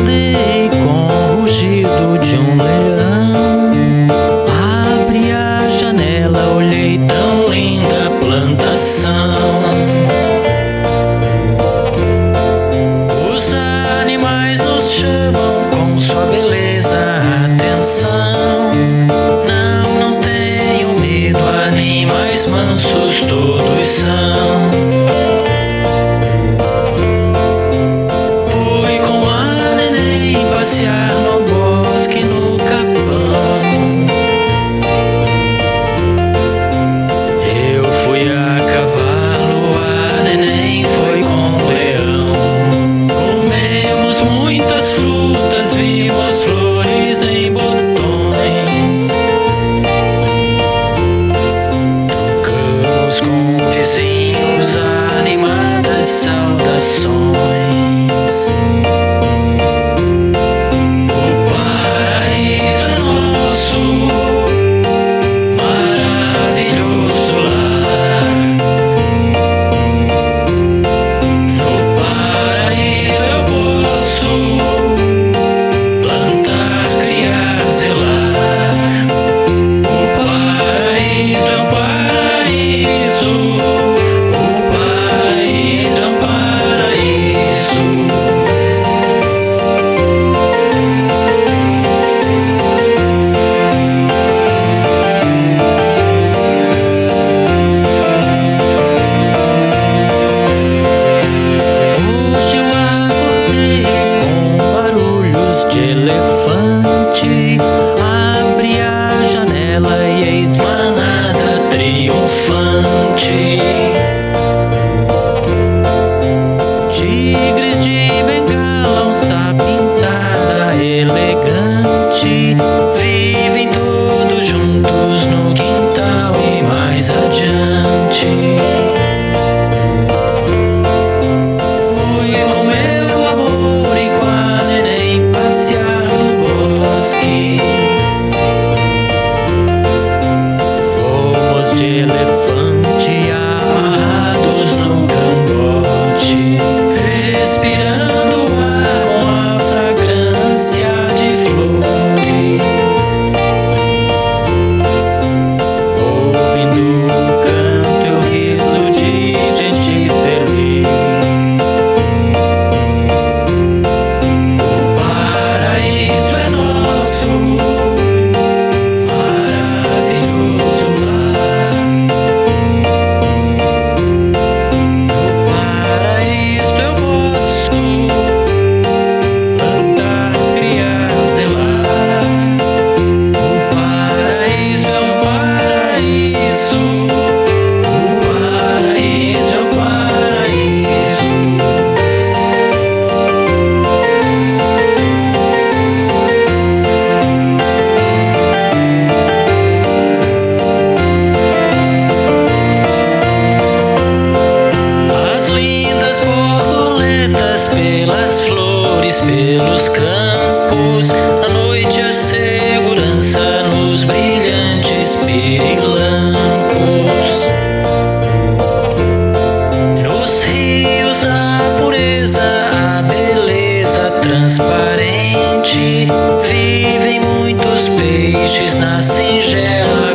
acordei com o rugido de um leão. Abri a janela, olhei tão linda a plantação. Os animais nos chamam com sua beleza, atenção. Não tenho medo, animais mansos todos são. Fui com a neném passear no bosque, no capão. Eu fui a cavalo, a neném foi com o leão. Comemos muitas frutas, vimos flores em botões. Tocamos com vizinhos animadas saudações. O paraíso é nosso, maravilhoso lar. No paraíso eu posso plantar, criar, zelar. O paraíso é um paraíso. O paraíso é um paraíso. Hoje eu acordei com barulhos de elefante. Abri a janela e eis manada triunfante. Tigres de Bengala, onça pintada elegante, vivem todos juntos no quintal e mais adiante. Fui com meu amor e com a neném passear no bosque. Fomos de elefante amarrados num cangote, respirando o ar com a fragrância de flores, ouvindo o canto e o riso de gente feliz. O paraíso é nosso, maravilhoso lar. No paraíso eu posso plantar, criar, zelar. O paraíso é um paraíso. O paraíso é um paraíso. As lindas borboletas pelas flores, pelos campos, à noite a segurança nos brilhantes pirilampos. Nos rios a pureza, a beleza transparente, vivem muitos peixes na singela